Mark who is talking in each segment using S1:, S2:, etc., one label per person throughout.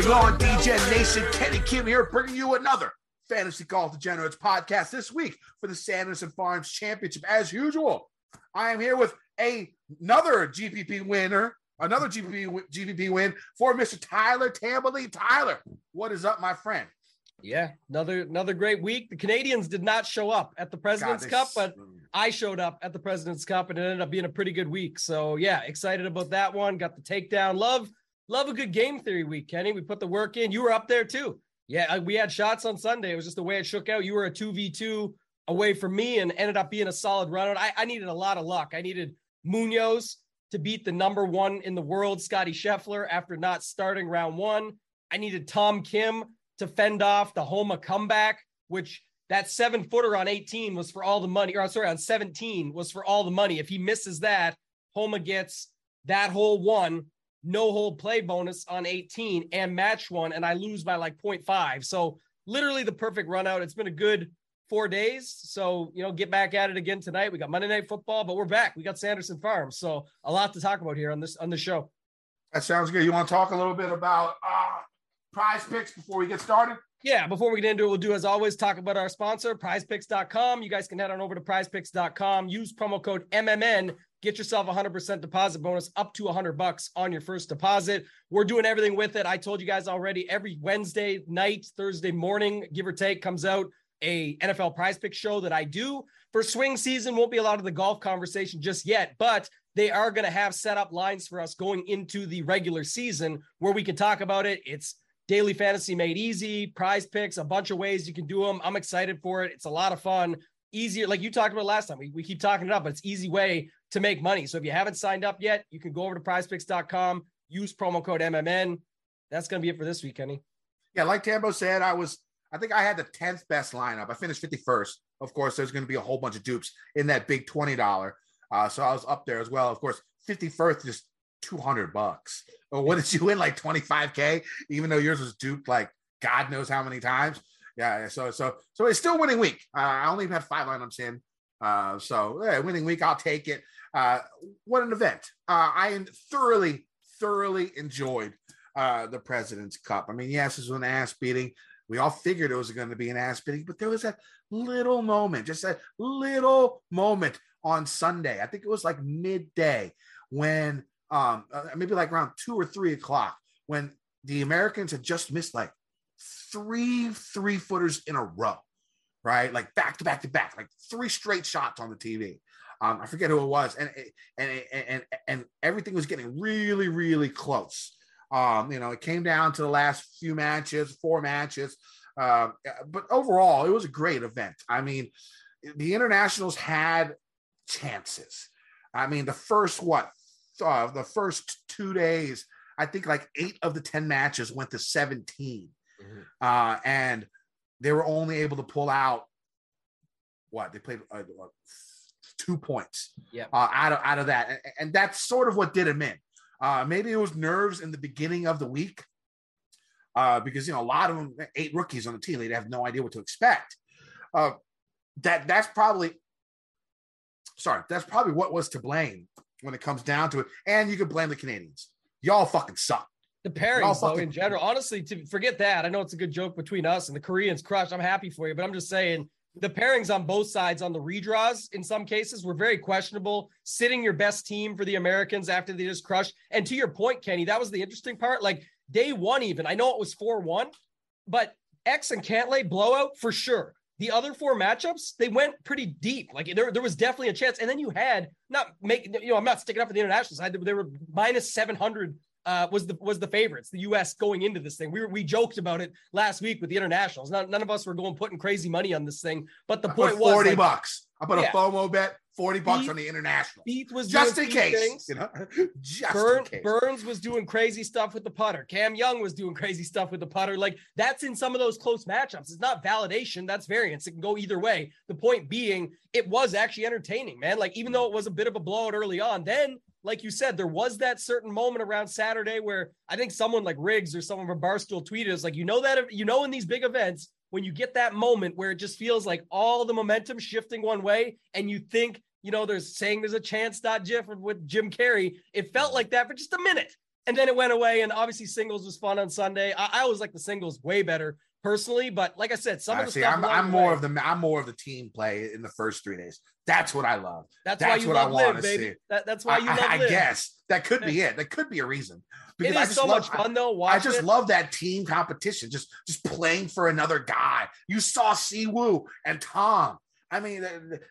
S1: going on, DJ Nation? Kenny Kim here, bringing you another Fantasy Golf Degenerates podcast this week for the Sanderson Farms Championship. As usual, I am here with another GPP winner, another GPP win for Mr. Tyler Tamberly. Tyler, what is up, my friend?
S2: Yeah, another great week. The Canadians did not show up at the President's Cup, but I showed up at the President's Cup, and it ended up being a pretty good week. So yeah, excited about that one. Got the takedown. Love a good game theory week, Kenny. We put the work in. You were up there too. Yeah, we had shots on Sunday. It was just the way it shook out. You were a 2v2 away from me and ended up being a solid run. I needed a lot of luck. I needed Munoz to beat the number one in the world, Scotty Scheffler, after not starting round one. I needed Tom Kim to fend off the Homa comeback, which that 7-footer on 18 was for all the money, or sorry, on 17 was for all the money. If he misses that, Homa gets that hole one, no hole play bonus on 18 and match one, and I lose by like 0.5. So literally the perfect run out. It's been a good 4 days. So, get back at it again tonight. We got Monday Night Football, but we're back. We got Sanderson Farms. So a lot to talk about here on the show.
S1: That sounds good. You want to talk a little bit about Prize Picks before we get started?
S2: Yeah, before we get into it, we'll do as always, talk about our sponsor, prizepicks.com. You guys can head on over to prizepicks.com, use promo code MMN, get yourself a 100% deposit bonus up to $100 on your first deposit. We're doing everything with it. I told you guys already, every Wednesday night, Thursday morning, give or take, comes out a NFL Prize Picks show that I do. For swing season, won't be a lot of the golf conversation just yet, but they are going to have set up lines for us going into the regular season where we can talk about it. It's daily fantasy made easy, Prize Picks, a bunch of ways you can do them. I'm excited for it. It's a lot of fun. Easier, like you talked about last time. We keep talking it up, but it's easy way to make money. So if you haven't signed up yet, you can go over to prizepicks.com, use promo code MMN. That's going to be it for this week, Kenny.
S1: Yeah, like Tambo said, I think I had the 10th best lineup. I finished 51st. Of course, there's going to be a whole bunch of dupes in that big $20. So I was up there as well. Of course, 51st is $200. Or what did you win, like 25K, even though yours was duped like God knows how many times? Yeah, so it's still winning week. I only had 5 lineups in. Winning week, I'll take it. What an event. I thoroughly enjoyed the President's Cup. I mean, yes, this was an ass beating. We all figured it was going to be an ass beating, but there was that little moment, just that little moment on Sunday. I think it was like midday when maybe like around 2 or 3 o'clock when the Americans had just missed like 3 3-footers in a row, right? Like back to back, like 3 straight shots on the TV. I forget who it was. And everything was getting really, really close. It came down to the last few matches, 4 matches. But overall, it was a great event. I mean, the internationals had chances. I mean, the first 2 days, I think like 8 of the 10 matches went to 17. Mm-hmm. And they were only able to pull out they played 2 points out of that. And that's sort of what did them in. Maybe it was nerves in the beginning of the week because, a lot of them, 8 rookies on the team, they'd have no idea what to expect. That's probably what was to blame when it comes down to it. And you could blame the Canadians. Y'all fucking suck.
S2: The pairings, though, in general, honestly, to forget that, I know it's a good joke between us and the Koreans crushed. I'm happy for you, but I'm just saying the pairings on both sides on the redraws in some cases were very questionable. Sitting your best team for the Americans after they just crushed. And to your point, Kenny, that was the interesting part. Like day one, even, I know it was 4-1, but X and Cantlay blowout for sure. The other 4 matchups, they went pretty deep. Like there was definitely a chance. And then you had I'm not sticking up for the international side. They were minus 700 was the favorites, the U.S. going into this thing. We joked about it last week with the internationals. None of us were putting crazy money on this thing. But the point was
S1: $40. I put a FOMO bet, $40 on the international.
S2: Beath was
S1: just in case.
S2: Burns was doing crazy stuff with the putter. Cam Young was doing crazy stuff with the putter. Like that's in some of those close matchups. It's not validation. That's variance. It can go either way. The point being, it was actually entertaining, man. Like even though it was a bit of a blowout early on, then like you said, there was that certain moment around Saturday where I think someone like Riggs or someone from Barstool tweeted us, like, in these big events, when you get that moment where it just feels like all the momentum shifting one way and you think, there's a chance.gif with Jim Carrey. It felt like that for just a minute. And then it went away. And obviously singles was fun on Sunday. I always like the singles way better personally, but like I said, some of the stuff
S1: I'm more of the team play in the first 3 days. That's what I love.
S2: That's why you love Live, baby. That's why you love Live.
S1: I guess that could be it. That could be a reason.
S2: Because it is so much fun though.
S1: I just love that team competition. Just playing for another guy. You saw Siwoo and Tom. I mean,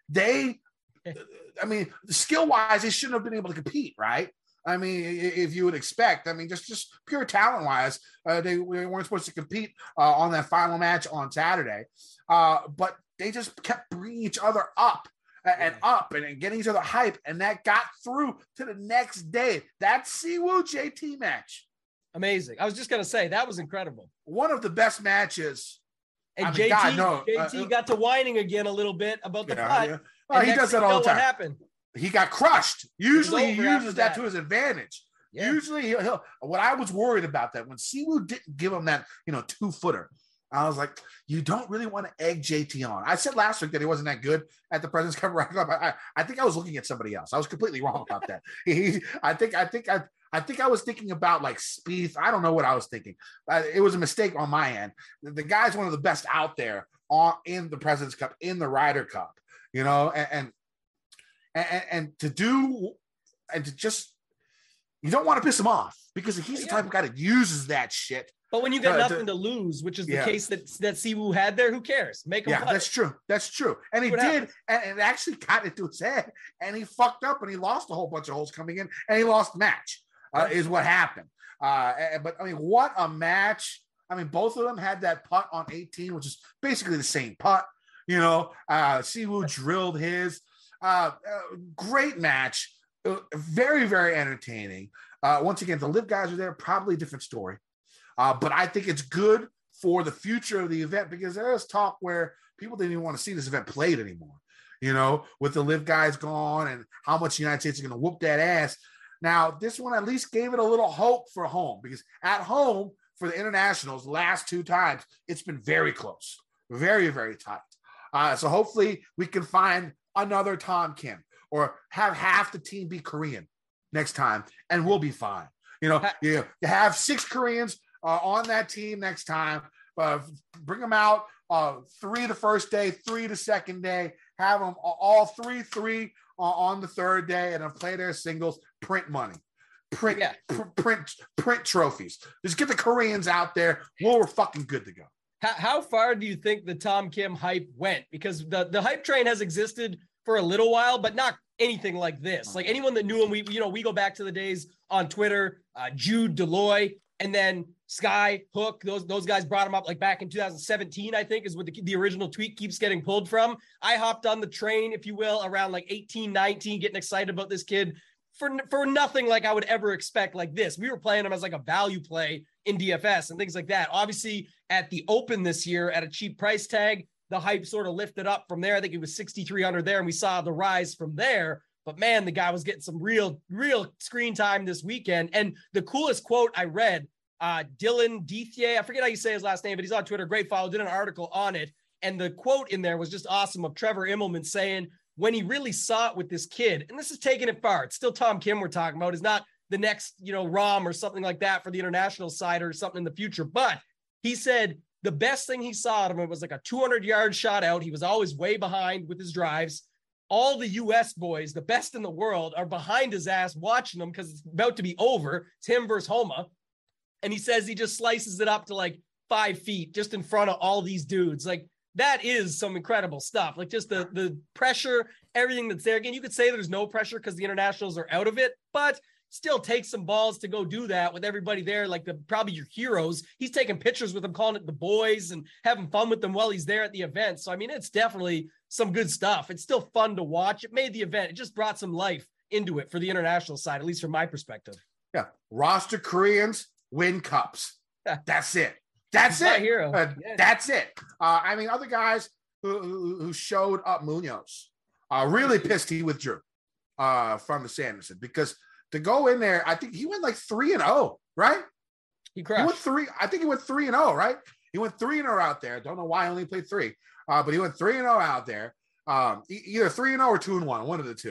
S1: skill wise, they shouldn't have been able to compete, right? I mean, if you would expect, I mean, just pure talent wise, they weren't supposed to compete on that final match on Saturday, but they just kept bringing each other up and up and getting each other hype, and that got through to the next day. That Siwoo JT match,
S2: amazing. I was just gonna say that was incredible.
S1: One of the best matches.
S2: And JT got to whining again a little bit about the putt.
S1: Yeah. Oh, he does that all the time.
S2: What happened?
S1: He got crushed. Usually he uses that to his advantage. Yeah. Usually he'll. What I was worried about that when Siwoo didn't give him that 2-footer, I was like, you don't really want to egg JT on. I said last week that he wasn't that good at the President's Cup. I think I was looking at somebody else. I was completely wrong about that. I think I was thinking about like Spieth. I don't know what I was thinking. It was a mistake on my end. The guy's one of the best out there in the President's Cup, in the Ryder Cup, and to just, you don't want to piss him off because he's the type of guy that uses that shit.
S2: But when you get nothing to lose, which is the case that Siwoo had there, who cares? Make him.
S1: Yeah, that's true. That's true. And he did, and it actually got into his head, and he fucked up, and he lost a whole bunch of holes coming in, and he lost the match. Is what happened. But I mean, what a match. I mean, both of them had that putt on 18, which is basically the same putt. Siwoo drilled his. Great match. Very, very entertaining. Once again, the Live guys are there, probably a different story. But I think it's good for the future of the event because there is talk where people didn't even want to see this event played anymore, with the Live guys gone and how much the United States is going to whoop that ass. Now, this one at least gave it a little hope for home because at home for the internationals, last 2 times, it's been very close, very, very tight. So hopefully we can find another Tom Kim or have half the team be Korean next time and we'll be fine. You have 6 Koreans on that team next time. Bring them out 3 the first day, 3 the second day, have them all 3 on the third day and then play their singles, print money, print trophies. Just get the Koreans out there. We're fucking good to go.
S2: How far do you think the Tom Kim hype went? Because the hype train has existed for a little while, but not anything like this. Like anyone that knew him, we go back to the days on Twitter, Jude Deloy, and then Sky Hook. Those guys brought him up like back in 2017, I think is what the original tweet keeps getting pulled from. I hopped on the train, if you will, around like 18, 19, getting excited about this kid for nothing like I would ever expect like this. We were playing him as like a value play in DFS and things like that. Obviously at the Open this year at a cheap price tag, the hype sort of lifted up from there. I think it was 6,300 there and we saw the rise from there. But man, the guy was getting some real screen time this weekend. And the coolest quote I read, Dylan Dithier, I forget how you say his last name, but he's on Twitter, great follow, did an article on it. And the quote in there was just awesome of Trevor Immelman saying, when he really saw it with this kid, and this is taking it far, it's still Tom Kim we're talking about, is not the next, Rom or something like that for the international side or something in the future. But he said the best thing he saw out of him was like a 200-yard shot out. He was always way behind with his drives. All the U.S. boys, the best in the world, are behind his ass watching him because it's about to be over. It's him versus Homa. And he says he just slices it up to like 5 feet just in front of all these dudes. Like, that is some incredible stuff. Like just the pressure, everything that's there. Again, you could say there's no pressure because the internationals are out of it, but still takes some balls to go do that with everybody there. Like probably your heroes. He's taking pictures with them, calling it the boys and having fun with them while he's there at the event. So, I mean, it's definitely some good stuff. It's still fun to watch. It made the event. It just brought some life into it for the international side, at least from my perspective.
S1: Yeah. Roster Koreans win cups. That's it. That's it.
S2: Hero.
S1: That's it. I mean, other guys who showed up, Munoz, really pissed he withdrew from the Sanderson because to go in there, I think he went like 3-0, right?
S2: He crashed.
S1: He went 3. I think he went 3-0, right? He went 3-0 out there. Don't know why I only played 3, but he went 3-0 out there. Either 3-0 or 2-1, one of the two.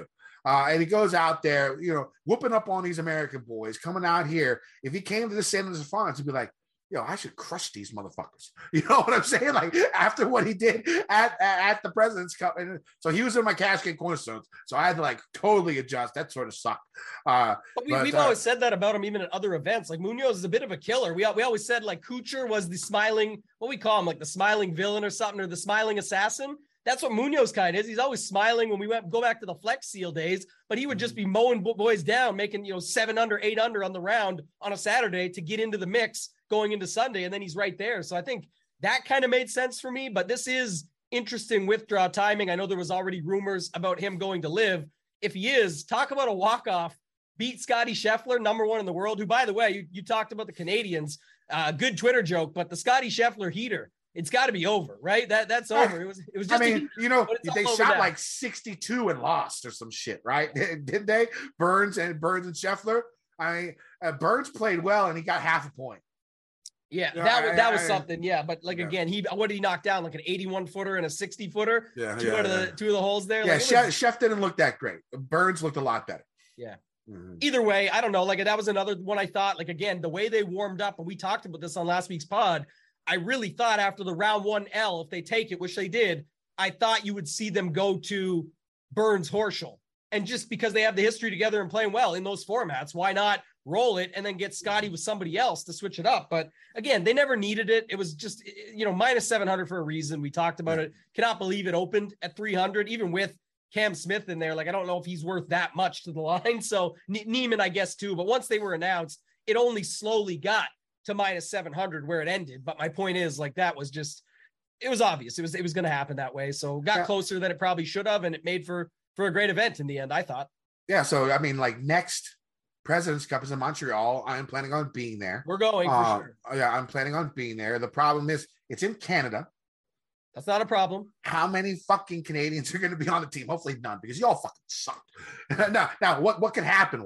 S1: And he goes out there, whooping up on these American boys coming out here. If he came to the San Jose Farms, he'd be like, I should crush these motherfuckers. You know what I'm saying? Like after what he did at the President's Cup. And so he was in my cash game cornerstones. So I had to totally adjust. That sort of sucked.
S2: But we've always said that about him, even at other events. Like Munoz is a bit of a killer. We always said Kuchar was the smiling, what we call him, the smiling villain or something, or the smiling assassin. That's what Munoz kind of is. He's always smiling when we go back to the Flex Seal days, but he would just be mowing boys down, making, 7 under, 8 under on the round on a Saturday to get into the mix going into Sunday. And then he's right there. So I think that kind of made sense for me, but this is interesting withdrawal timing. I know there was already rumors about him going to live. If he is, talk about a walk-off, beat Scotty Scheffler, number 1 in the world, who, by the way, you talked about the Canadians, good Twitter joke, but the Scotty Scheffler heater, it's got to be over, right? That's over. It was just,
S1: they shot 62 and lost or some shit, right? Didn't they? Burns and Scheffler. I mean, Burns played well and he got half a point.
S2: Yeah, that was something. Yeah, but again, what did he knock down? Like an 81-footer and a 60-footer.
S1: Yeah,
S2: two of the holes there.
S1: Yeah, Chef didn't look that great. Burns looked a lot better.
S2: Yeah. Mm-hmm. Either way, I don't know. That was another one I thought. Again, the way they warmed up, and we talked about this on last week's pod. I really thought after the round 1L, if they take it, which they did, I thought you would see them go to Burns Horschel. And just because they have the history together and playing well in those formats, why not roll it and then get Scotty with somebody else to switch it up? But again, they never needed it. It was just, minus 700 for a reason. We talked about it. Cannot believe it opened at 300, even with Cam Smith in there. I don't know if he's worth that much to the line. So Neiman, I guess, too. But once they were announced, it only slowly got to minus 700 where it ended. But my point is, that was just, it was obvious. It was going to happen that way. So got closer than it probably should have. And it made for a great event in the end, I thought.
S1: Yeah. So, I mean, next President's Cup is in Montreal. I'm planning on being there.
S2: We're going for sure.
S1: Yeah, I'm planning on being there. The problem is it's in Canada.
S2: That's not a problem.
S1: How many fucking Canadians are going to be on the team? Hopefully none, because y'all fucking suck. Now, what could happen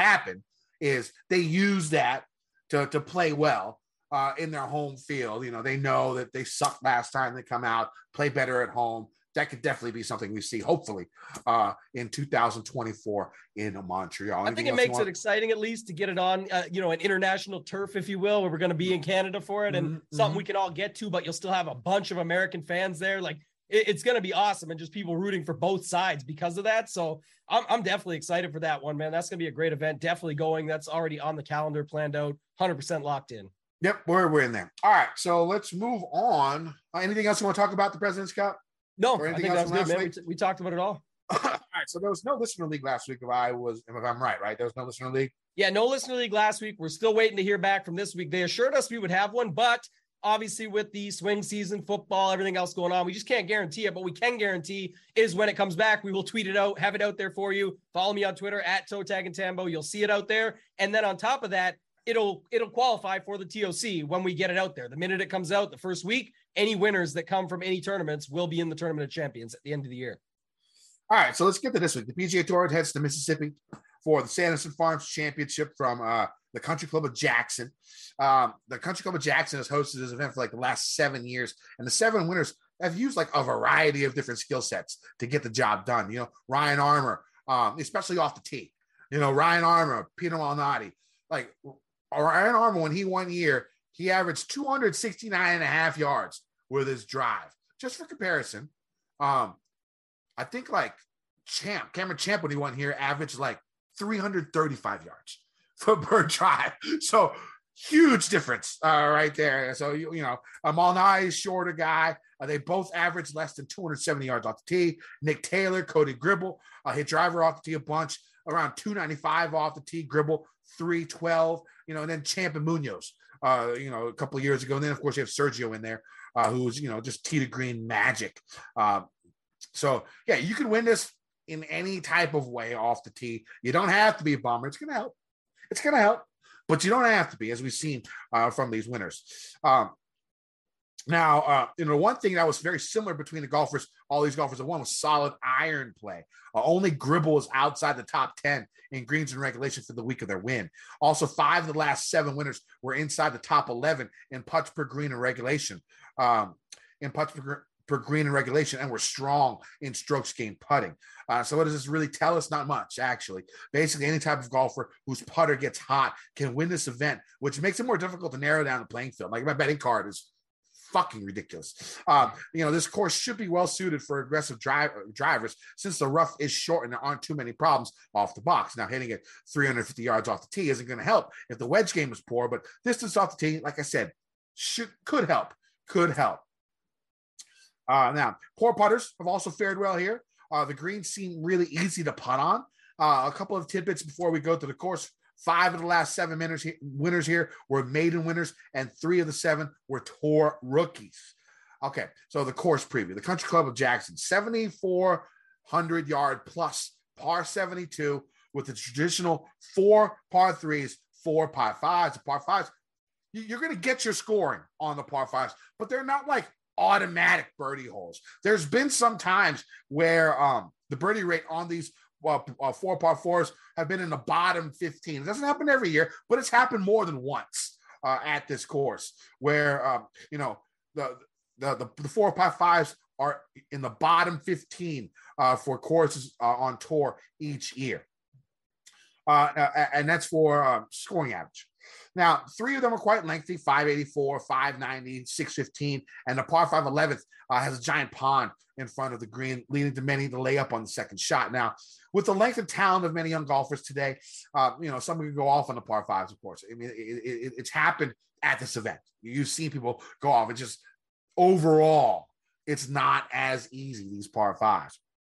S1: is they use that to play well in their home field. They know that they sucked last time they come out, play better at home. That could definitely be something we see, hopefully, in 2024 in Montreal.
S2: I think it makes it exciting, at least, to get it on, an international turf, if you will, where we're going to be in Canada for it, and something we can all get to, but you'll still have a bunch of American fans there. It's going to be awesome, and just people rooting for both sides because of that. So I'm definitely excited for that one, man. That's going to be a great event. Definitely going. That's already on the calendar, planned out, 100% locked in.
S1: Yep, we're in there. All right, so let's move on. Anything else you want to talk about the President's Cup?
S2: No, I think that was good, man. We talked about it all.
S1: All right, so there was no listener league last week, if I'm right? There was no listener league?
S2: Yeah, no listener league last week. We're still waiting to hear back from this week. They assured us we would have one, but obviously with the swing season, football, everything else going on, we just can't guarantee it. But we can guarantee is when it comes back, we will tweet it out, have it out there for you. Follow me on Twitter at Totag and Tambo. You'll see it out there. And then on top of that, it'll qualify for the TOC when we get it out there. The minute it comes out, the first week, any winners that come from any tournaments will be in the Tournament of Champions at the end of the year.
S1: All right, so let's get to this week. The PGA Tour heads to Mississippi for the Sanderson Farms Championship from the Country Club of Jackson. The Country Club of Jackson has hosted this event for the last 7 years, and the 7 winners have used a variety of different skill sets to get the job done. Ryan Armour, especially off the tee. Ryan Armour, Pino Malnati. Ryan Armour, when he won year, he averaged 269.5 yards with his drive. Just for comparison, I think Cameron Champ, when he won here, averaged 335 yards per drive. So huge difference right there. So, Malnati is shorter guy. They both averaged less than 270 yards off the tee. Nick Taylor, Cody Gribble, hit driver off the tee a bunch, around 295 off the tee. Gribble, 312, and then Champ and Munoz, a couple of years ago. And then, of course, you have Sergio in there, who's, just tee to green magic. So, yeah, you can win this in any type of way off the tee. You don't have to be a bomber. It's going to help. But you don't have to be, as we've seen from these winners. Now, one thing that was very similar between the golfers, all these golfers that won, was solid iron play. Only Gribble was outside the top 10 in greens and regulation for the week of their win. Also, 5 of the last 7 winners were inside the top 11 in putts per green and regulation. In putts per green in regulation, and we're strong in strokes gained putting. So what does this really tell us? Not much, actually. Basically, any type of golfer whose putter gets hot can win this event, which makes it more difficult to narrow down the playing field. Like my betting card is fucking ridiculous. This course should be well suited for aggressive drivers since the rough is short and there aren't too many problems off the box. Now, hitting it 350 yards off the tee isn't going to help if the wedge game is poor, but distance off the tee, like I said, could help. Now, poor putters have also fared well here. The greens seem really easy to putt on. A couple of tidbits before we go to the course. 5 of the last 7 winners here were maiden winners, and 3 of the 7 were tour rookies. Okay, so the course preview. The Country Club of Jackson, 7,400 yard plus par 72 with the traditional 4 par 3s, 4 par 5s. The par 5s, you're going to get your scoring on the par 5s, but they're not like automatic birdie holes. There's been some times where the birdie rate on these 4 par 4s have been in the bottom 15. It doesn't happen every year, but it's happened more than once at this course where the 4 par 5s are in the bottom 15 for courses on tour each year. And that's for scoring average. Now, 3 of them are quite lengthy, 584, 590, 615, and the par 5 11th has a giant pond in front of the green, leading to many to lay up on the second shot. Now, with the length and talent of many young golfers today, some can go off on the par 5s, of course. I mean, it's happened at this event. You've seen people go off. It's just overall, it's not as easy, these par 5s.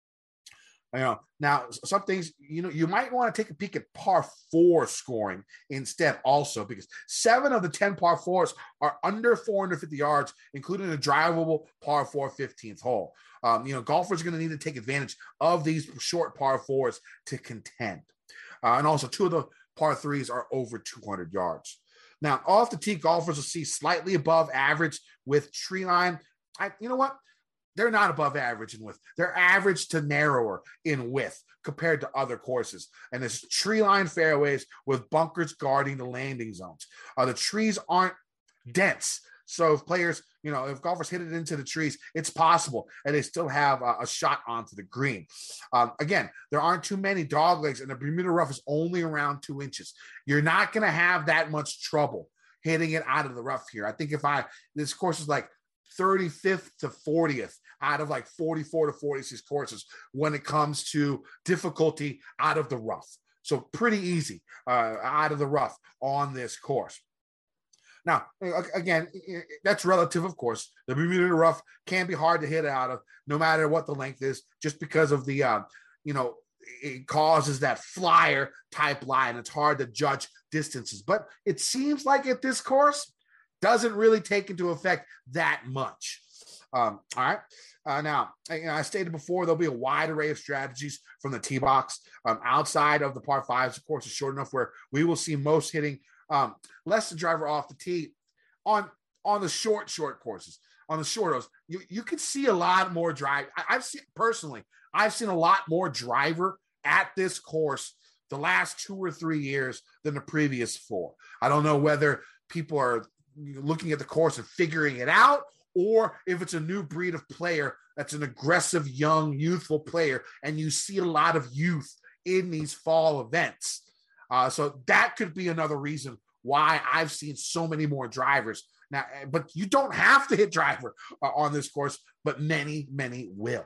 S1: Now some things, you might want to take a peek at par 4 scoring instead also, because 7 of the 10 par 4s are under 450 yards, including a drivable par 4 15th hole. Golfers are going to need to take advantage of these short par 4s to contend. And also 2 of the par 3s are over 200 yards. Now, off the tee, golfers will see slightly above average with tree line. You know what? They're not above average in width. They're average to narrower in width compared to other courses. And it's tree line fairways with bunkers guarding the landing zones. The trees aren't dense. So if players, if golfers hit it into the trees, it's possible. And they still have a shot onto the green. Again, there aren't too many dog legs, and the Bermuda rough is only around 2 inches. You're not going to have that much trouble hitting it out of the rough here. I think this course is like 35th to 40th out of like 44 to 46 courses when it comes to difficulty out of the rough. So pretty easy out of the rough on this course. Now, again, that's relative, of course. The Bermuda rough can be hard to hit out of no matter what the length is, just because of the, it causes that flyer type line. It's hard to judge distances, but it seems like at this course, doesn't really take into effect that much. All right. Now, I stated before, there'll be a wide array of strategies from the tee box. Outside of the par 5s, of course, is short enough where we will see most hitting less than driver off the tee on the short courses. On the shortos, you can see a lot more drive. I've seen a lot more driver at this course the last 2 or 3 years than the previous 4. I don't know whether people are looking at the course and figuring it out, or if it's a new breed of player that's an aggressive, young, youthful player, and you see a lot of youth in these fall events. So that could be another reason why I've seen so many more drivers. Now, but you don't have to hit driver on this course, but many, many will.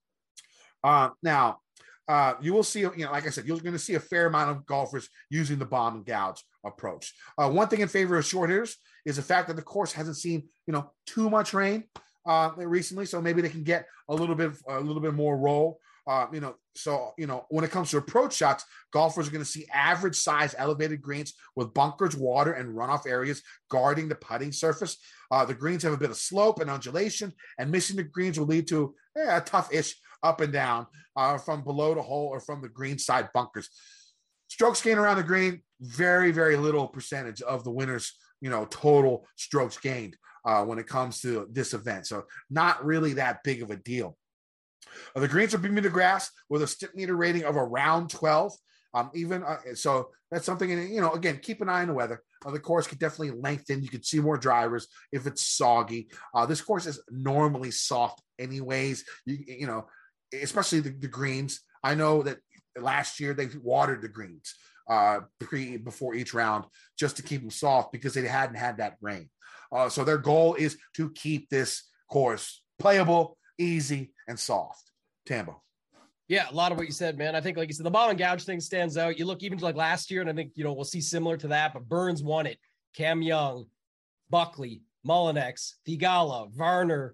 S1: Now, you will see, like I said, you're going to see a fair amount of golfers using the bomb and gouge approach. One thing in favor of short hitters is the fact that the course hasn't seen, too much rain recently, so maybe they can get a little bit more roll. When it comes to approach shots, golfers are going to see average size elevated greens with bunkers, water, and runoff areas guarding the putting surface. The greens have a bit of slope and undulation, and missing the greens will lead to a tough-ish up and down from below the hole or from the green side bunkers. Strokes gained around the green, very, very little percentage of the winners, total strokes gained when it comes to this event. So not really that big of a deal. The greens are Bermuda grass with a stick meter rating of around 12. So that's something, again, keep an eye on the weather. The course could definitely lengthen. You could see more drivers if it's soggy. This course is normally soft anyways, especially the greens. I know that last year they watered the greens before each round just to keep them soft because they hadn't had that rain. So their goal is to keep this course playable, easy, and soft. Tambo.
S2: Yeah, a lot of what you said, man. I think, like you said, the bomb and gouge thing stands out. You look even to like last year, and I think, we'll see similar to that, but Burns won it. Cam Young, Buckley, Mullinex, Theegala, Varner,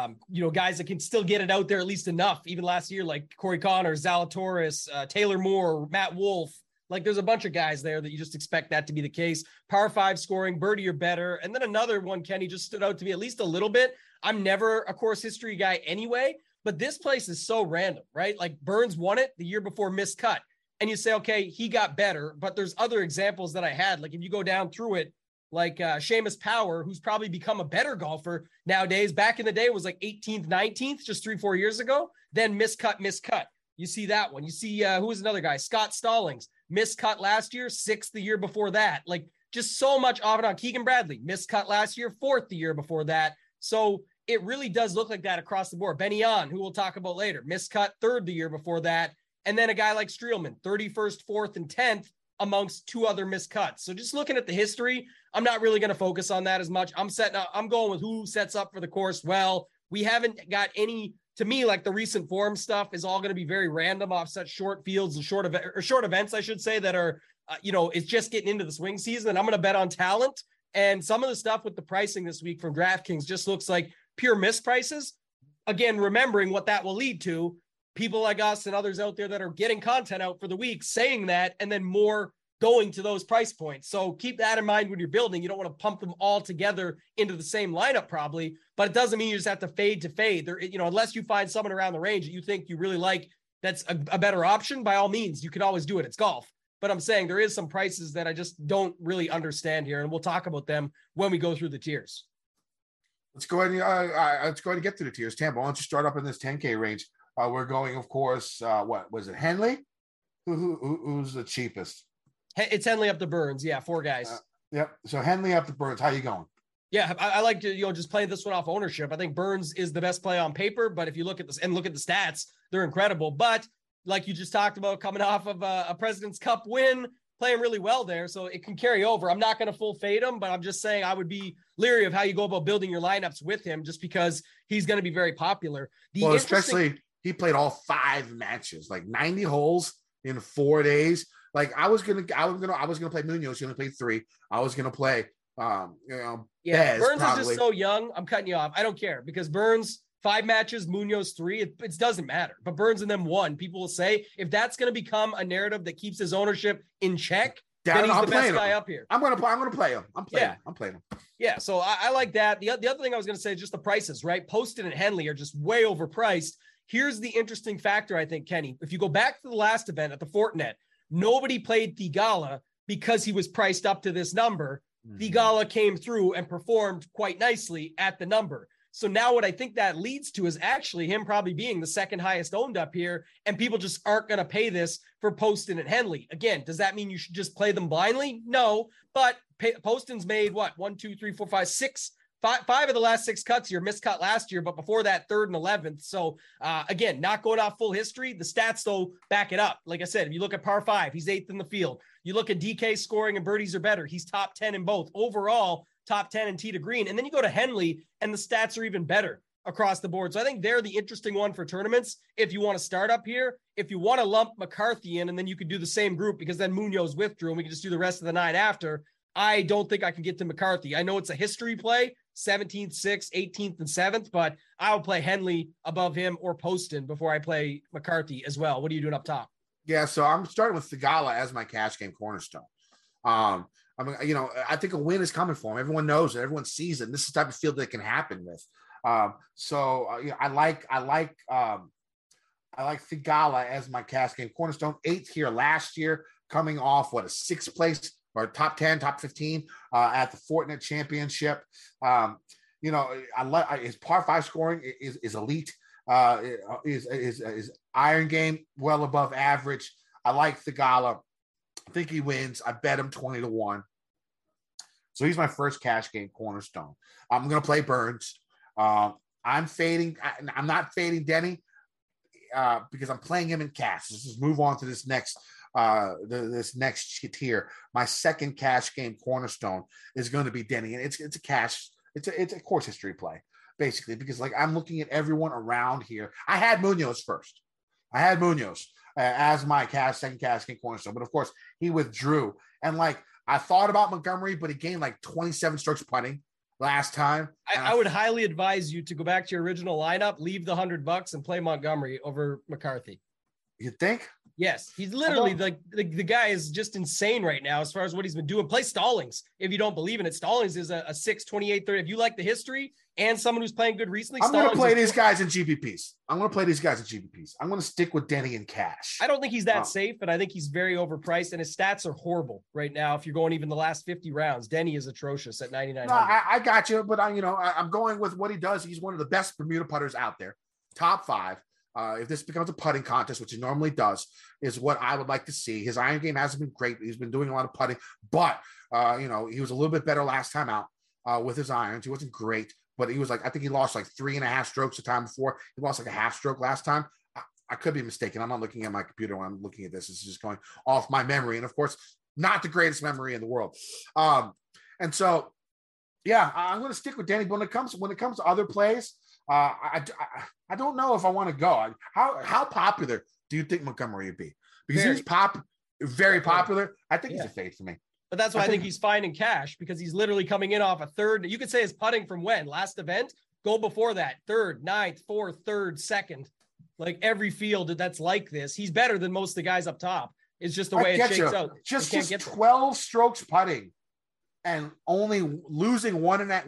S2: guys that can still get it out there at least enough. Even last year, like Corey Connors, Zalatoris, Taylor Moore, Matt Wolf. Like there's a bunch of guys there that you just expect that to be the case. Par 5 scoring, birdie or better. And then another one, Kenny, just stood out to me at least a little bit. I'm never a course history guy anyway, but this place is so random, right? Like Burns won it the year before missed cut. And you say, okay, he got better, but there's other examples that I had. Like if you go down through it, like Seamus Power, who's probably become a better golfer nowadays. Back in the day, was like 18th, 19th, just 3-4 years ago. Then miscut. You see that one. You see who was another guy? Scott Stallings, miscut last year, 6th the year before that. Like just so much off and on. Keegan Bradley, miscut last year, 4th the year before that. So it really does look like that across the board. Benny On, who we'll talk about later, miscut 3rd the year before that. And then a guy like Streelman, 31st, 4th, and 10th amongst 2 other miscuts. So just looking at the history, I'm not really going to focus on that as much. I'm going with who sets up for the course well. We haven't got any, to me, like the recent form stuff is all going to be very random off such short fields and short events, I should say, that are, it's just getting into the swing season. And I'm going to bet on talent. And some of the stuff with the pricing this week from DraftKings just looks like pure misprices. Again, remembering what that will lead to, people like us and others out there that are getting content out for the week saying that, and then more going to those price points. So keep that in mind when you're building. You don't want to pump them all together into the same lineup probably, but it doesn't mean you just have to fade to fade there. Unless you find someone around the range that you think you really like, that's a better option, by all means, you can always do it. It's golf. But I'm saying there is some prices that I just don't really understand here. And we'll talk about them when we go through the tiers.
S1: Let's go ahead and get through the tiers. Tambo, why don't you start up in this 10K range? We're going, of course, what was it? Henley? Who's the cheapest?
S2: It's Henley up to Burns. Yeah, 4 guys.
S1: Yep. So Henley up to Burns. How you going?
S2: Yeah, I like to, just play this one off ownership. I think Burns is the best play on paper, but if you look at this and look at the stats, they're incredible. But like you just talked about, coming off of a President's Cup win, playing really well there, so it can carry over. I'm not going to full fade him, but I'm just saying I would be leery of how you go about building your lineups with him, just because he's going to be very popular.
S1: Especially he played all 5 matches, like 90 holes in 4 days. Like I was gonna play Munoz. He only played 3. I was gonna play,
S2: Bez, Burns probably. Is just so young. I'm cutting you off. I don't care, because Burns 5 matches, Munoz 3. It doesn't matter. But Burns and them 1. People will say if that's going to become a narrative that keeps his ownership in check, then he's the best guy up here.
S1: I'm gonna play him. I'm playing him.
S2: Yeah. So I like that. The other thing I was going to say is just the prices, right? Poston and Henley are just way overpriced. Here's the interesting factor, I think, Kenny. If you go back to the last event at the Fortinet, nobody played Theegala because he was priced up to this number. Theegala came through and performed quite nicely at the number. So now what I think that leads to is actually him probably being the second highest owned up here, and people just aren't going to pay this for Poston and Henley. Again, does that mean you should just play them blindly? No, but Poston's made what? 1, 2, 3, 4, 5, 6, 5 of the last 6 cuts here, miscut last year, but before that 3rd and 11th. So again, not going off full history. The stats though back it up. Like I said, if you look at par 5, he's 8th in the field. You look at DK scoring and birdies are better. He's top 10 in both. Overall, top 10 in tee to green. And then you go to Henley and the stats are even better across the board. So I think they're the interesting one for tournaments. If you want to start up here, if you want to lump McCarthy in, and then you could do the same group, because then Munoz withdrew and we can just do the rest of the 9 after. I don't think I can get to McCarthy. I know it's a history play, 17th, 6th, 18th, and 7th, but I'll play Henley above him or Poston before I play McCarthy as well. What are you doing up top?
S1: Yeah, so I'm starting with Theegala as my cash game cornerstone. I think a win is coming for him. Everyone knows it. Everyone sees it. And this is the type of field that can happen with. I like Theegala as my cash game cornerstone. 8th here last year, coming off a 6th place or top 10, top 15 at the Fortinet Championship. I like his par 5 scoring is elite. His iron game well above average. I like Theegala I think he wins. I bet him 20-1. So he's my first cash game cornerstone. I'm going to play Burns. I'm not fading Denny because I'm playing him in cash. Let's just move on to this next this next tier. My second cash game cornerstone is going to be Denny, and it's a cash. It's a course history play basically because like I'm looking at everyone around here. I had Munoz first. I had Munoz as my second cash game cornerstone, but of course he withdrew. And like I thought about Montgomery, but he gained like 27 strokes putting last time.
S2: I would highly advise you to go back to your original lineup, leave the $100 and play Montgomery over McCarthy.
S1: You think?
S2: Yes, he's literally like the guy is just insane right now as far as what he's been doing. Play Stallings if you don't believe in it. Stallings is a 6, 28, 30. If you like the history and someone who's playing good recently,
S1: I'm going to play these guys in GPPs. I'm going to stick with Denny in cash.
S2: I don't think he's that safe, but I think he's very overpriced, and his stats are horrible right now. If you're going even the last 50 rounds, Denny is atrocious at 9,900.
S1: No, I got you, but I'm going with what he does. He's one of the best Bermuda putters out there, top 5. If this becomes a putting contest, which it normally does, is what I would like to see. His iron game hasn't been great. He's been doing a lot of putting, but he was a little bit better last time out with his irons. He wasn't great, but he was I think he lost like 3.5 strokes the time before. He lost like a half stroke last time. I could be mistaken. I'm not looking at my computer when I'm looking at this. It's just going off my memory. And of course, not the greatest memory in the world. And so, yeah, I'm going to stick with Danny. But when it comes to other plays, I don't know if I want to go. How popular do you think Montgomery would be? Because he's very popular. I think he's a fade for me.
S2: But that's why I think he's fine in cash because he's literally coming in off a third. You could say his putting from when? Last event? Go before that. Third, ninth, fourth, third, second. Like every field that's like this. He's better than most of the guys up top. It's just the way it shakes out.
S1: Just 12 strokes putting and only losing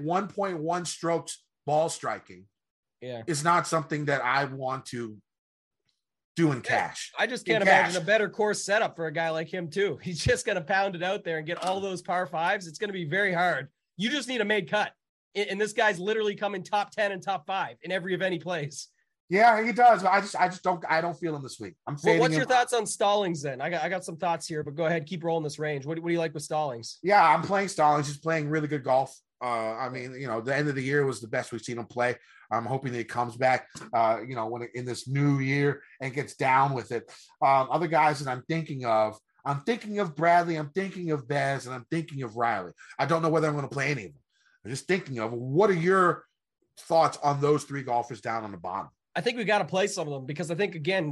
S1: 1.1 strokes ball striking.
S2: Yeah,
S1: is not something that I want to do in cash.
S2: I just can't imagine a better course setup for a guy like him too. He's just going to pound it out there and get all those par 5s. It's going to be very hard. You just need a made cut. And this guy's literally coming top 10 and top 5 in every event he plays.
S1: Yeah, he does. I don't feel him this week. I'm fading
S2: what's your thoughts on Stallings then? I got some thoughts here, but go ahead. Keep rolling this range. What do you like with Stallings?
S1: Yeah, I'm playing Stallings. He's playing really good golf. The end of the year was the best we've seen him play. I'm hoping that he comes back, in this new year and gets down with it. Other guys that I'm thinking of Bradley, I'm thinking of Bez, and I'm thinking of Riley. I don't know whether I'm going to play any of them. I'm just thinking of what are your thoughts on those 3 golfers down on the bottom?
S2: I think we got to play some of them because I think, again,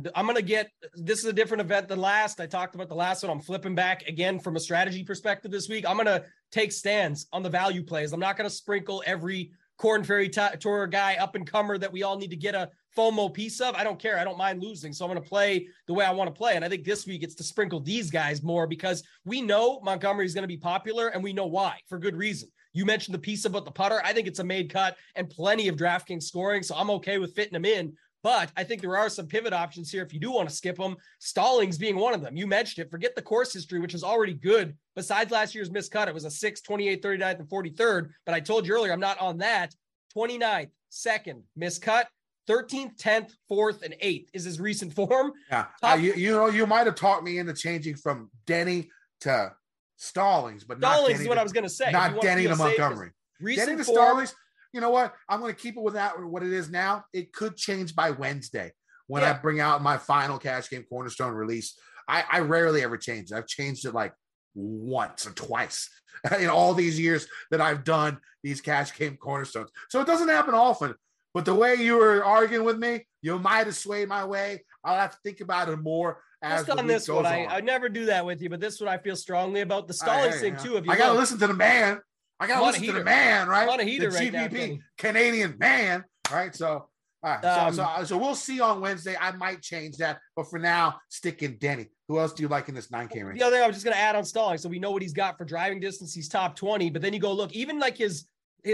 S2: this is a different event than last. I talked about the last one. I'm flipping back again from a strategy perspective this week. I'm going to take stands on the value plays. I'm not going to sprinkle every Corn Ferry Tour guy up and comer that we all need to get a FOMO piece of. I don't care. I don't mind losing. So I'm going to play the way I want to play. And I think this week it's to sprinkle these guys more because we know Montgomery is going to be popular and we know why for good reason. You mentioned the piece about the putter. I think it's a made cut and plenty of DraftKings scoring. So I'm okay with fitting them in. But I think there are some pivot options here if you do want to skip them. Stallings being one of them. You mentioned it. Forget the course history, which is already good. Besides last year's miscut, it was a 6, 28, 39th, and 43rd. But I told you earlier, I'm not on that. 29th, 2nd, miscut. 13th, 10th, 4th, and 8th is his recent form.
S1: Yeah. You might have talked me into changing from Denny to Stallings, but
S2: Stallings is what I was going to say.
S1: Not Denny to Montgomery. Denny to Stallings. You know what? I'm going to keep it with that. What it is now. It could change by Wednesday when I bring out my final cash game cornerstone release. I rarely ever change it. I've changed it like once or twice in all these years that I've done these cash game cornerstones. So it doesn't happen often. But the way you were arguing with me, you might have swayed my way. I'll have to think about it more as the week goes on.
S2: I never do that with you, but this one I feel strongly about. The Stallings thing too.
S1: I got to listen to the man. I got to listen to the man, right?
S2: On a heater
S1: the
S2: right
S1: GPP
S2: now,
S1: Canadian man, right? So, all right. So we'll see on Wednesday. I might change that, but for now, stick in Denny. Who else do you like in this 9K range?
S2: The other thing I was just going to add on Stallings, so we know what he's got for driving distance. He's top 20, but then you go look, even like his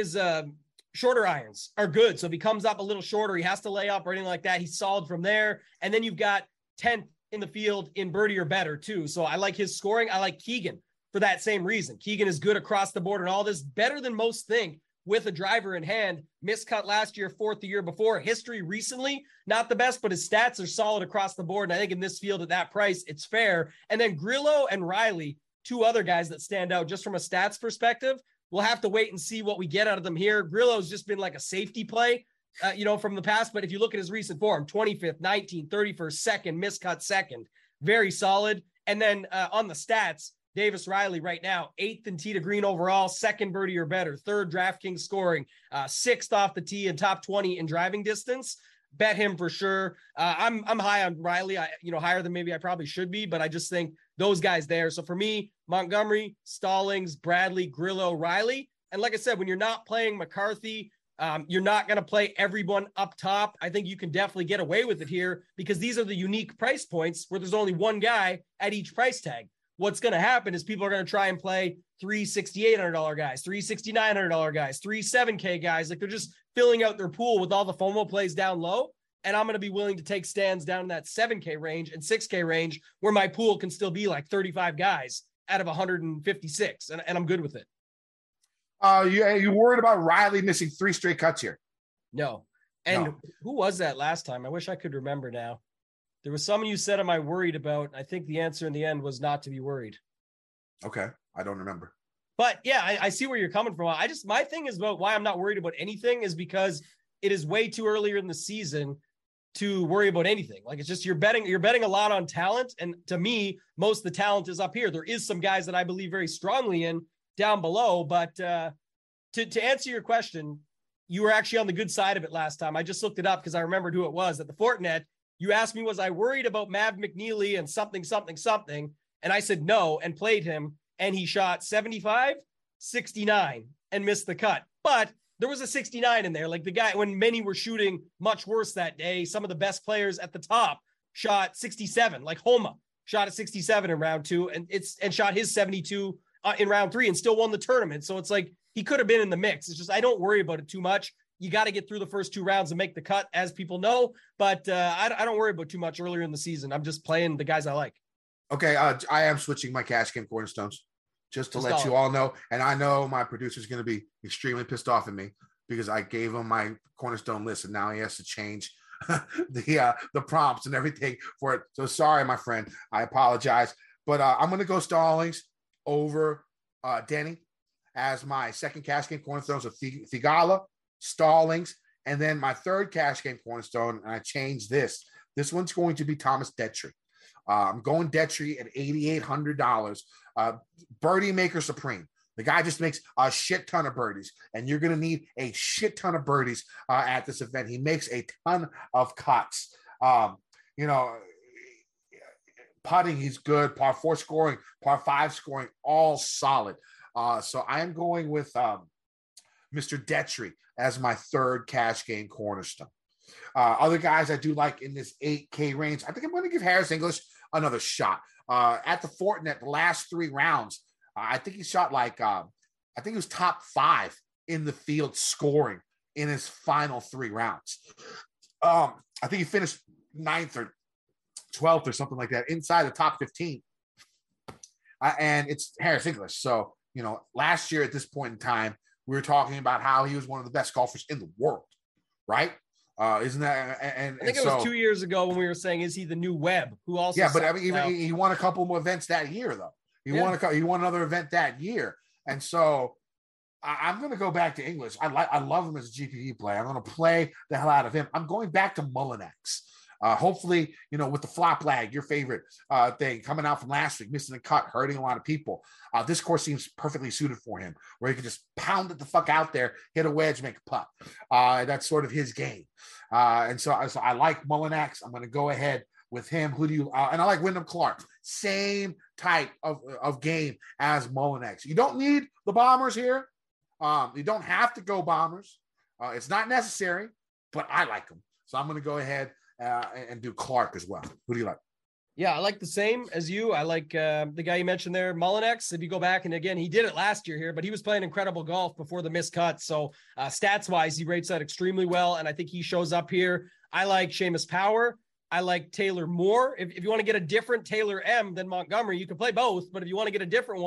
S2: shorter irons are good. So if he comes up a little shorter, he has to lay up or anything like that. He's solid from there. And then you've got 10th in the field in birdie or better too. So I like his scoring. I like Keegan for that same reason. Keegan is good across the board and all this, better than most think, with a driver in hand. Miscut last year, fourth the year before. History recently, not the best, but his stats are solid across the board. And I think in this field at that price, it's fair. And then Grillo and Riley, two other guys that stand out just from a stats perspective. We'll have to wait and see what we get out of them here. Grillo's just been like a safety play, from the past. But if you look at his recent form, 25th, 19th, 31st, 2nd, Miscut 2nd, very solid. And then on the stats, Davis Riley right now, 8th in tee to green overall, 2nd birdie or better, 3rd DraftKings scoring, 6th off the tee and top 20 in driving distance. Bet him for sure. I'm high on Riley, higher than maybe I probably should be, but I just think those guys there. So for me, Montgomery, Stallings, Bradley, Grillo, Riley. And like I said, when you're not playing McCarthy, you're not going to play everyone up top. I think you can definitely get away with it here because these are the unique price points where there's only one guy at each price tag. What's going to happen is people are going to try and play $3 $6,800 guys, $3 $6,900 guys, $3 $7K guys. Like they're just filling out their pool with all the FOMO plays down low. And I'm going to be willing to take stands down in that 7K range and 6K range where my pool can still be like 35 guys out of 156. And I'm good with it.
S1: You worried about Riley missing 3 straight cuts here?
S2: No. And who was that last time? I wish I could remember now. There was someone you said, am I worried about? I think the answer in the end was not to be worried.
S1: Okay. I don't remember.
S2: But yeah, I see where you're coming from. My thing is about why I'm not worried about anything is because it is way too earlier in the season to worry about anything. Like it's just, you're betting a lot on talent. And to me, most of the talent is up here. There is some guys that I believe very strongly in down below, but to answer your question, you were actually on the good side of it last time. I just looked it up because I remembered who it was at the Fortinet. You asked me, was I worried about Mav McNeely and something. And I said, no, and played him. And he shot 75, 69 and missed the cut. But there was a 69 in there. Like the guy, when many were shooting much worse that day, some of the best players at the top shot 67, like Homa shot a 67 in round 2 and shot his 72 in round 3 and still won the tournament. So it's like, he could have been in the mix. It's just, I don't worry about it too much. You got to get through the first 2 rounds and make the cut, as people know. But I don't worry about too much earlier in the season. I'm just playing the guys I like.
S1: Okay, I am switching my cash game cornerstones just to let you all know. And I know my producer's going to be extremely pissed off at me because I gave him my cornerstone list and now he has to change the prompts and everything for it. So sorry, my friend. I apologize. But I'm going to go Stallings over Denny as my second cash game cornerstone. So Thigala, Stallings, and then my third cash game cornerstone, and I changed this. This one's going to be Thomas Detry. I'm going Detry at $8,800. Birdie maker supreme. The guy just makes a shit ton of birdies, and you're going to need a shit ton of birdies at this event. He makes a ton of cuts. Putting, he's good. Par 4 scoring, par 5 scoring, all solid. So I am going with Mr. Detry as my third cash game cornerstone. Other guys I do like in this 8K range, I think I'm going to give Harris English another shot. At the Fortinet, the last 3 rounds, I think he shot I think he was top 5 in the field scoring in his final 3 rounds. I think he finished 9th or 12th or something like that, inside the top 15. And it's Harris English. So, last year at this point in time, we were talking about how he was one of the best golfers in the world, right? Isn't that? And
S2: I think it was 2 years ago when we were saying, is he the new Webb? Who also?
S1: Yeah, but I mean, he won a couple more events that year, though. He won another event that year, and so I'm going to go back to English. I love him as a GPP player. I'm going to play the hell out of him. I'm going back to Mullinax. Hopefully, with the flop lag, your favorite thing coming out from last week, missing the cut, hurting a lot of people. This course seems perfectly suited for him, where he can just pound it the fuck out there, hit a wedge, make a putt. That's sort of his game. And so I like Mullinax. I'm going to go ahead with him. Who do you? And I like Wyndham Clark. Same type of game as Mullinax. You don't need the Bombers here. You don't have to go Bombers. It's not necessary, but I like them. So I'm going to go ahead and do Clark as well. Who do you like?
S2: Yeah, I like the same as you. I like the guy you mentioned there, Mullinax. If you go back, and again, he did it last year here, but he was playing incredible golf before the missed cut. So stats-wise, he rates that extremely well, and I think he shows up here. I like Seamus Power. I like Taylor Moore. If you want to get a different Taylor M than Montgomery, you can play both, but if you want to get a different one,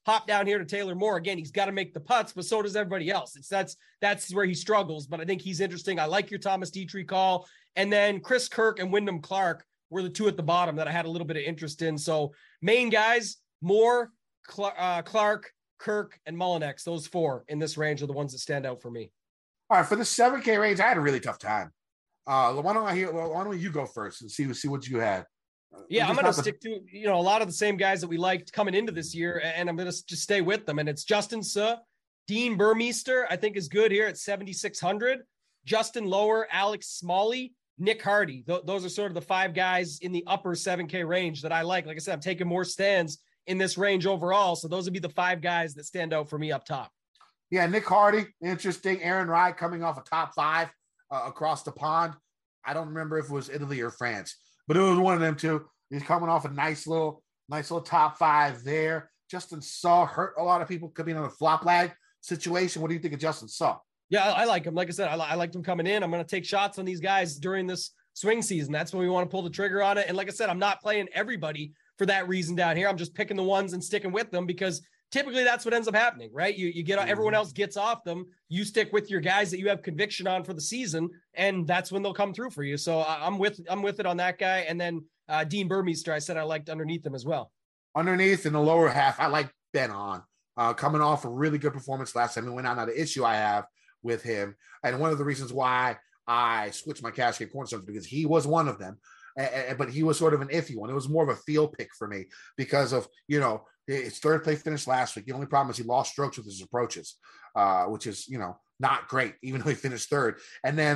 S2: hop down here to Taylor Moore. Again, he's got to make the putts, but so does everybody else. That's where he struggles, but I think he's interesting. I like your Thomas Dietrich call. And then Chris Kirk and Wyndham Clark were the two at the bottom that I had a little bit of interest in. So main guys, Moore, Clark, Kirk, and Mullinex. Those four in this range are the ones that stand out for me.
S1: All right, for the 7K range, I had a really tough time. Why don't you go first and see what you had?
S2: Yeah, I'm going to stick to, a lot of the same guys that we liked coming into this year, and I'm going to just stay with them. And it's Justin Suh, Dean Burmeister, I think is good here at 7,600. Justin Lower, Alex Smalley, Nick Hardy. Those are sort of the five guys in the upper 7K range that I like. Like I said, I'm taking more stands in this range overall. So those would be the five guys that stand out for me up top.
S1: Yeah, Nick Hardy, interesting. Aaron Rai coming off a top five across the pond. I don't remember if it was Italy or France, but it was one of them two. He's coming off a nice little top five there. Justin Suh hurt a lot of people, could be in a flop lag situation. What do you think of Justin Suh?
S2: Yeah, I like him. Like I said, I liked him coming in. I'm going to take shots on these guys during this swing season. That's when we want to pull the trigger on it. And like I said, I'm not playing everybody for that reason down here. I'm just picking the ones and sticking with them because typically that's what ends up happening, right? You get everyone else gets off them. You stick with your guys that you have conviction on for the season, and that's when they'll come through for you. So I'm with it on that guy. And then Dean Burmeister, I said I liked underneath them as well.
S1: Underneath in the lower half, I like Ben On. Coming off a really good performance last time he went out. Now the issue I have with him, and one of the reasons why I switched my Cascade Cornerstones because he was one of them. But he was sort of an iffy one. It was more of a field pick for me because of, his third place finish last week. The only problem is he lost strokes with his approaches, which is, not great, even though he finished third. And then,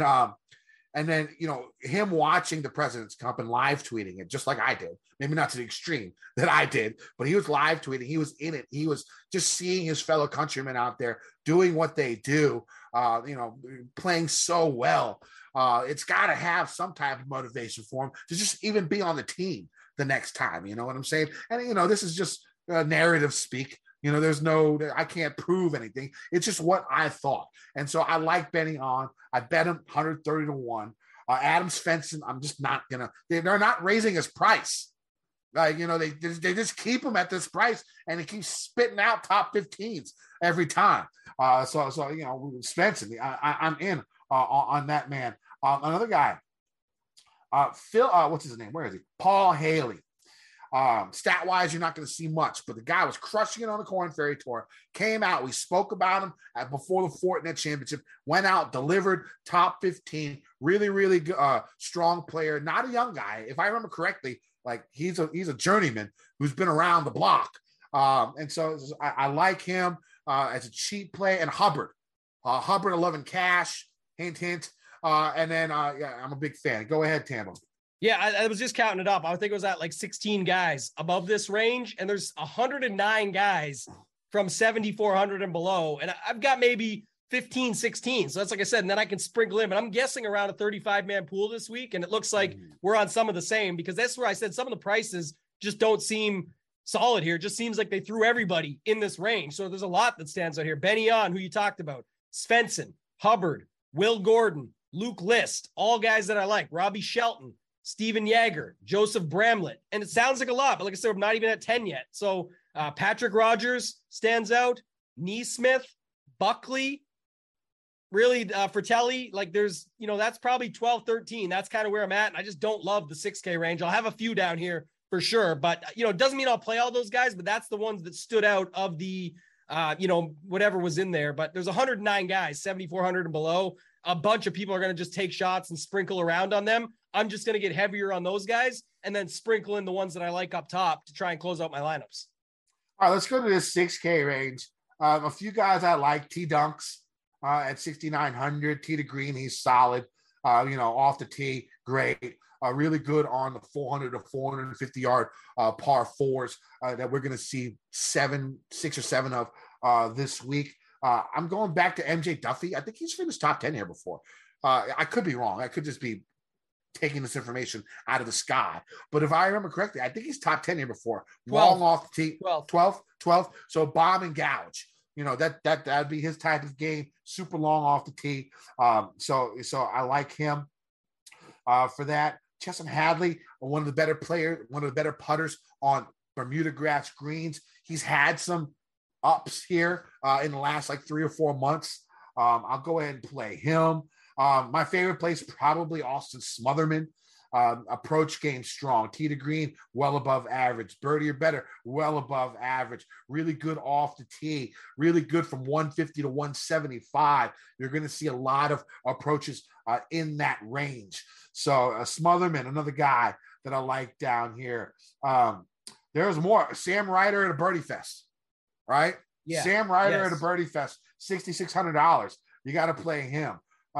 S1: him watching the President's Cup and live tweeting it, just like I did, maybe not to the extreme that I did, but he was live tweeting. He was in it. He was just seeing his fellow countrymen out there doing what they do, playing so well. It's got to have some type of motivation for him to just even be on the team the next time. You know what I'm saying? And, this is just narrative speak. I can't prove anything. It's just what I thought. And so I like betting on. I bet him 130-1. Adam Svensson, I'm just not going to. They're not raising his price. They just keep him at this price, and he keeps spitting out top 15s every time. So Svensson, I'm in on that man. Another guy, Phil, what's his name? Where is he? Paul Haley. Stat wise, you're not going to see much, but the guy was crushing it on the Corn Ferry Tour. Came out, we spoke about him before the Fortinet Championship. Went out, delivered top 15. Really, really good, strong player. Not a young guy, if I remember correctly. Like he's a journeyman who's been around the block, and so I like him as a cheap play. And Hubbard, 11 cash. Hint, hint. And then, I'm a big fan. Go ahead, Tambo.
S2: Yeah, I was just counting it up. I think it was at like 16 guys above this range, and there's 109 guys from 7,400 and below. And I've got maybe 15, 16. So that's like I said, and then I can sprinkle in, but I'm guessing around a 35-man pool this week. And it looks like we're on some of the same, because that's where I said some of the prices just don't seem solid here. It just seems like they threw everybody in this range. So there's a lot that stands out here. Benny On, who you talked about, Svensson, Hubbard, Will Gordon, Luke List, all guys that I like. Robbie Shelton, Steven Yeager, Joseph Bramlett. And it sounds like a lot, but like I said, we're not even at 10 yet. So Patrick Rogers stands out. Neesmith, Buckley, really Fratelli. Like there's, that's probably 12, 13. That's kind of where I'm at. And I just don't love the 6K range. I'll have a few down here for sure. But, it doesn't mean I'll play all those guys, but that's the ones that stood out of the, whatever was in there. But there's 109 guys, 7,400 and below. A bunch of people are going to just take shots and sprinkle around on them. I'm just going to get heavier on those guys and then sprinkle in the ones that I like up top to try and close out my lineups.
S1: All right, let's go to this 6K range. A few guys I like. T Dunks at 6,900. T to green, he's solid. Off the tee, great. Really good on the 400 to 450 yard par fours that we're going to see 6 or 7 of this week. I'm going back to MJ Duffy. I think he's finished top 10 here before. I could be wrong. I could just be taking this information out of the sky. But if I remember correctly, I think he's top 10 here before.
S2: 12.
S1: Long off the tee. 12. So bomb and gouge. That'd be his type of game. Super long off the tee. So I like him for that. Chesson Hadley, one of the better putters on Bermuda grass greens. He's had some ups here in the last like 3 or 4 months. I'll go ahead and play him. My favorite play is probably Austin Smotherman. Approach game strong. Tee to green, well above average. Birdie or better, well above average. Really good off the tee. Really good from 150 to 175. You're going to see a lot of approaches in that range. So Smotherman, another guy that I like down here. There's more. Sam Ryder at a Birdie Fest, right?
S2: Yeah.
S1: Sam Ryder at a Birdie Fest, $6,600. You got to play him.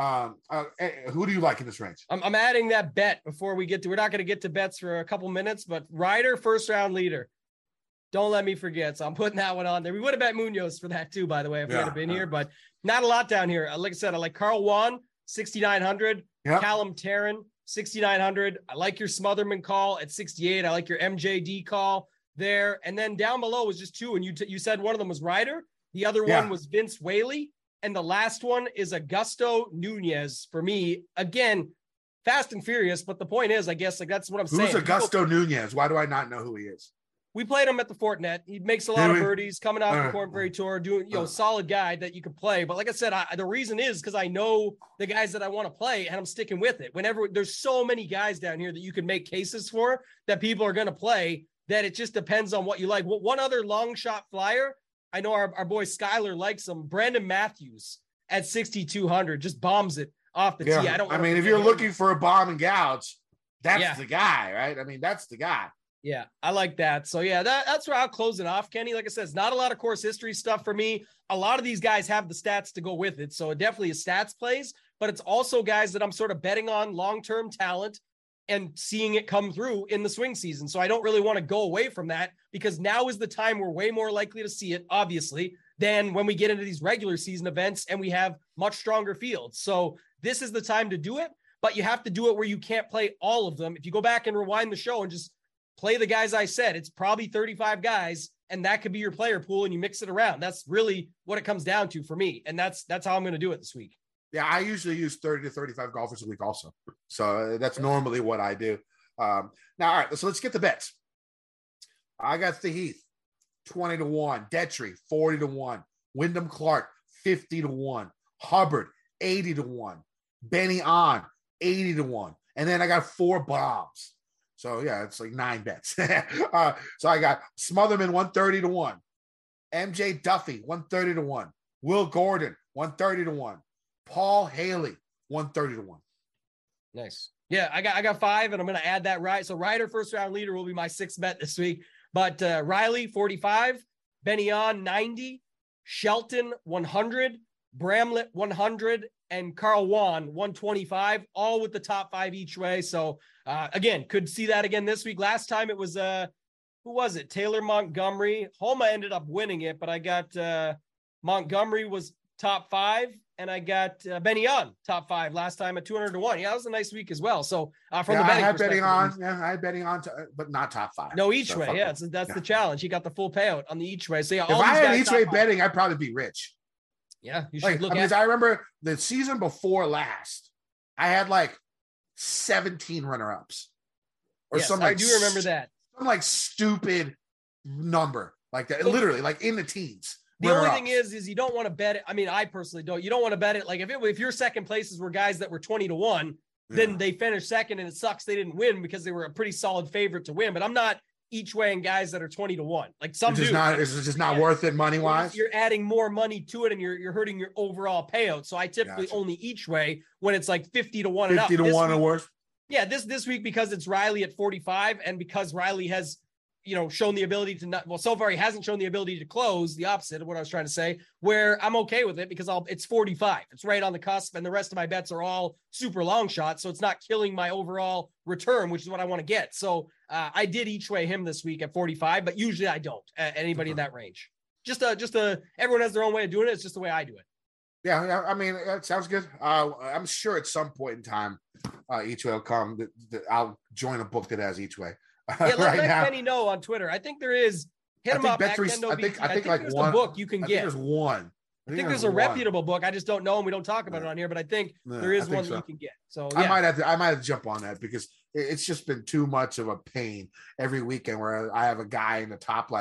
S1: Who do you like in this range?
S2: I'm adding that bet before we get to, we're not going to get to bets for a couple minutes, but Ryder, first round leader. Don't let me forget. So I'm putting that one on there. We would have bet Munoz for that too, by the way, if we had been here, but not a lot down here. Like I said, I like Carl Juan, 6,900. Yep. Callum Tarren, 6,900. I like your Smotherman call at 68. I like your MJD call there. And then down below was just two. And you said one of them was Ryder. The other one was Vince Whaley. And the last one is Augusto Nunez for me. Again, fast and furious. But the point is, I guess, like that's what I'm saying.
S1: Who's Augusto Nunez? Why do I not know who he is?
S2: We played him at the Fortinet. He makes a lot of birdies coming off the Corn Ferry Tour, doing, solid guy that you could play. But like I said, the reason is because I know the guys that I want to play and I'm sticking with it. Whenever there's so many guys down here that you can make cases for that people are going to play, that it just depends on what you like. One other long shot flyer, I know our boy Skyler likes him. Brandon Matthews at 6,200 just bombs it off the tee.
S1: I mean, if you're looking for a bomb and gouge, that's the guy, right? I mean, that's the guy.
S2: Yeah, I like that. So yeah, that's where I'll close it off, Kenny. Like I said, it's not a lot of course history stuff for me. A lot of these guys have the stats to go with it. So it definitely is stats plays, but it's also guys that I'm sort of betting on long-term talent and seeing it come through in the swing season. So I don't really want to go away from that because now is the time we're way more likely to see it, obviously, than when we get into these regular season events and we have much stronger fields. So this is the time to do it, but you have to do it where you can't play all of them. If you go back and rewind the show and just play the guys I said, it's probably 35 guys, and that could be your player pool, and you mix it around. That's really what it comes down to for me, and that's how I'm going to do it this week.
S1: Yeah, I usually use 30 to 35 golfers a week also. So that's normally what I do. Now, all right, so let's get the bets. I got the Heath, 20 to 1. Detry, 40 to 1. Wyndham Clark, 50 to 1. Hubbard, 80 to 1. Benny On, 80 to 1. And then I got 4 bombs. So, yeah, it's like 9 bets. So I got Smotherman, 130 to 1. MJ Duffy, 130 to 1. Will Gordon, 130 to 1. Paul Haley, 130 to 1.
S2: Nice. Yeah, I got 5, and I'm going to add that right. So Ryder, first round leader, will be my 6th bet this week. But Riley, 45. Benny On, 90. Shelton, 100. Bramlett, 100. And Carl Juan, 125, all with the top 5 each way. So, again, could see that again this week. Last time it was, who was it? Taylor Montgomery. Homa ended up winning it, but I got Montgomery was top 5, and I got Benny On top 5 last time at 200 to 1. Yeah, that was a nice week as well. So, from the betting
S1: I had betting on, I had betting on, but not top 5.
S2: No, each way. Yeah, so that's the challenge. He got the full payout on the each way. So, yeah,
S1: if I had each way betting, I'd probably be rich.
S2: Yeah, you should look at.
S1: I remember the season before last, I had like 17 runner-ups, or something.
S2: I do remember that.
S1: Some like stupid number like that, literally like in the teens.
S2: The only thing is you don't want to bet it. I mean, I personally don't. You don't want to bet it like if your second places were guys that were 20 to 1, then they finished second, and it sucks they didn't win because they were a pretty solid favorite to win. But I'm not each way in guys that are 20 to 1. Like some
S1: it's just not worth it money wise.
S2: You're adding more money to it, and you're hurting your overall payout. So I typically only each way when it's like 50 to 1 and up.
S1: 50 to 1 or worse.
S2: Yeah, this week because it's Riley at 45, and because Riley has shown the ability to so far he hasn't shown the ability to close, the opposite of what I was trying to say, where I'm okay with it because it's 45. It's right on the cusp, and the rest of my bets are all super long shots, so it's not killing my overall return, which is what I want to get. So I did each way him this week at 45, but usually I don't anybody in that range. Just everyone has their own way of doing it. It's just the way I do it.
S1: Yeah, I mean, that sounds good. I'm sure at some point in time, each way will come. I'll join a book that has each way.
S2: Let Benny know on Twitter. I think there is. Hit him up. I think like
S1: there's
S2: one book you can get.
S1: There's one.
S2: I think there's a reputable book. I just don't know, and we don't talk about it on here. But I think there is one that you can get. So yeah.
S1: I might have to jump on that because it's just been too much of a pain every weekend where I have a guy in the top like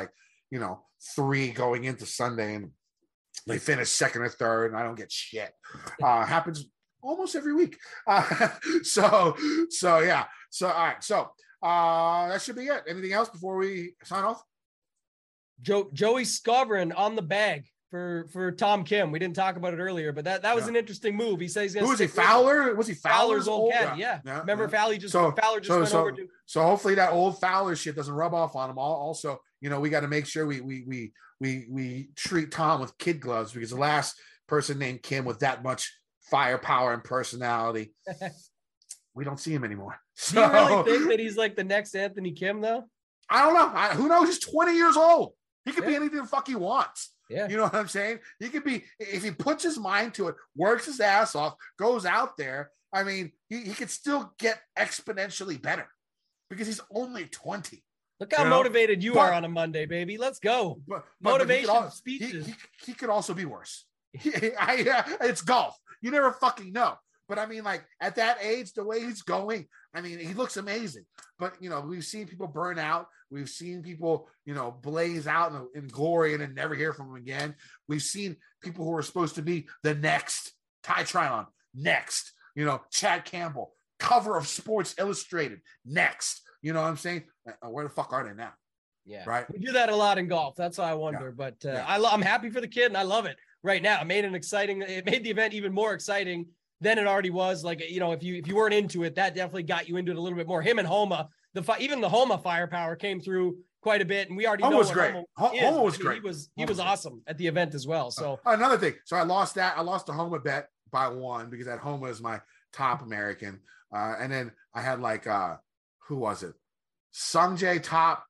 S1: 3 going into Sunday, and they finish second or third, and I don't get shit. Happens almost every week. So yeah. So all right. So that should be it. Anything else before we sign off?
S2: Joey Skovron on the bag for Tom Kim. We didn't talk about it earlier, but that was an interesting move. He says he's going to.
S1: Who was he? Fowler? Was he Fowler's
S2: old caddy? Yeah. Remember Fowler just went over to.
S1: So hopefully that old Fowler shit doesn't rub off on him. Also, we got to make sure we treat Tom with kid gloves, because the last person named Kim with that much firepower and personality, we don't see him anymore.
S2: Do you really think that he's like the next Anthony Kim, though?
S1: I don't know. Who knows? He's 20 years old. He could be anything the fuck he wants.
S2: Yeah.
S1: You know what I'm saying? He could be, if he puts his mind to it, works his ass off, goes out there. I mean, he could still get exponentially better because he's only 20.
S2: Look how motivated you are on a Monday, baby. Let's go. Motivation speeches.
S1: He could also be worse. It's golf. You never fucking know. But I mean, like, at that age, the way he's going, I mean, he looks amazing. But, we've seen people burn out. We've seen people, blaze out in glory and then never hear from them again. We've seen people who are supposed to be the next Ty Tryon, next, Chad Campbell, cover of Sports Illustrated, next. You know what I'm saying? Where the fuck are they now?
S2: Yeah.
S1: Right.
S2: We do that a lot in golf. That's why I wonder. Yeah. But I'm happy for the kid, and I love it right now. It made the event even more exciting than it already was. Like, if you weren't into it, that definitely got you into it a little bit more. Him and Homa, even the Homa firepower came through quite a bit, and we already know
S1: was great. Homa was great.
S2: He was awesome at the event as well. So
S1: another thing. So I lost the Homa bet by 1 because that Homa is my top American. And then I had like who was it? Sungjae top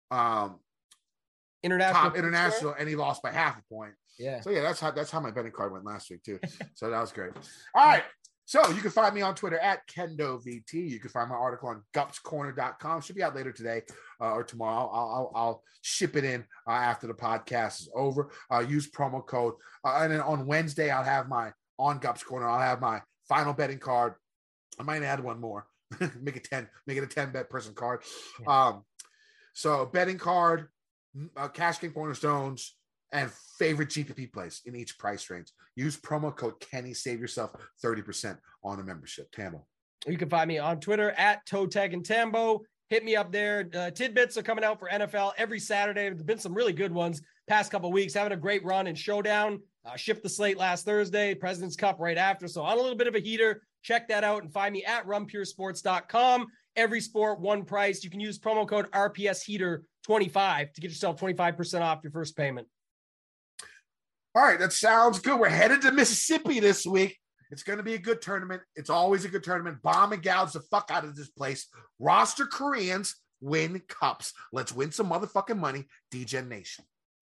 S1: international, and he lost by half a point.
S2: Yeah.
S1: So yeah, that's how my betting card went last week too. So that was great. All right. So you can find me on Twitter at KendoVT. You can find my article on gupscorner.com. Should be out later today or tomorrow. I'll ship it in after the podcast is over. Use promo code. And then on Wednesday, I'll have on Gups Corner, I'll have my final betting card. I might add one more. Make it a 10 bet person card. Yeah. So betting card, Cash Game Cornerstones, and favorite GPP plays in each price range. Use promo code Kenny. Save yourself 30% on a membership. Tambo.
S2: You can find me on Twitter at Totag and Tambo. Hit me up there. Tidbits are coming out for NFL every Saturday. There's been some really good ones past couple of weeks. Having a great run in Showdown. Shift the slate last Thursday. President's Cup right after. So on a little bit of a heater. Check that out and find me at runpuresports.com. Every sport, one price. You can use promo code RPSHeater25 to get yourself 25% off your first payment.
S1: All right, that sounds good. We're headed to Mississippi this week. It's going to be a good tournament. It's always a good tournament. Bomb and gouge the fuck out of this place. Roster Koreans win cups. Let's win some motherfucking money, DGen Nation.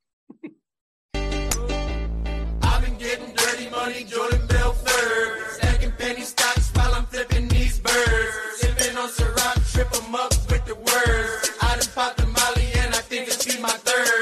S3: I've been getting dirty money, Jordan Belfort. Stacking penny stocks while I'm flipping these birds. Sipping on Ciroc, trip 'em up with the words. I done popped the Molly and I think it's be my third.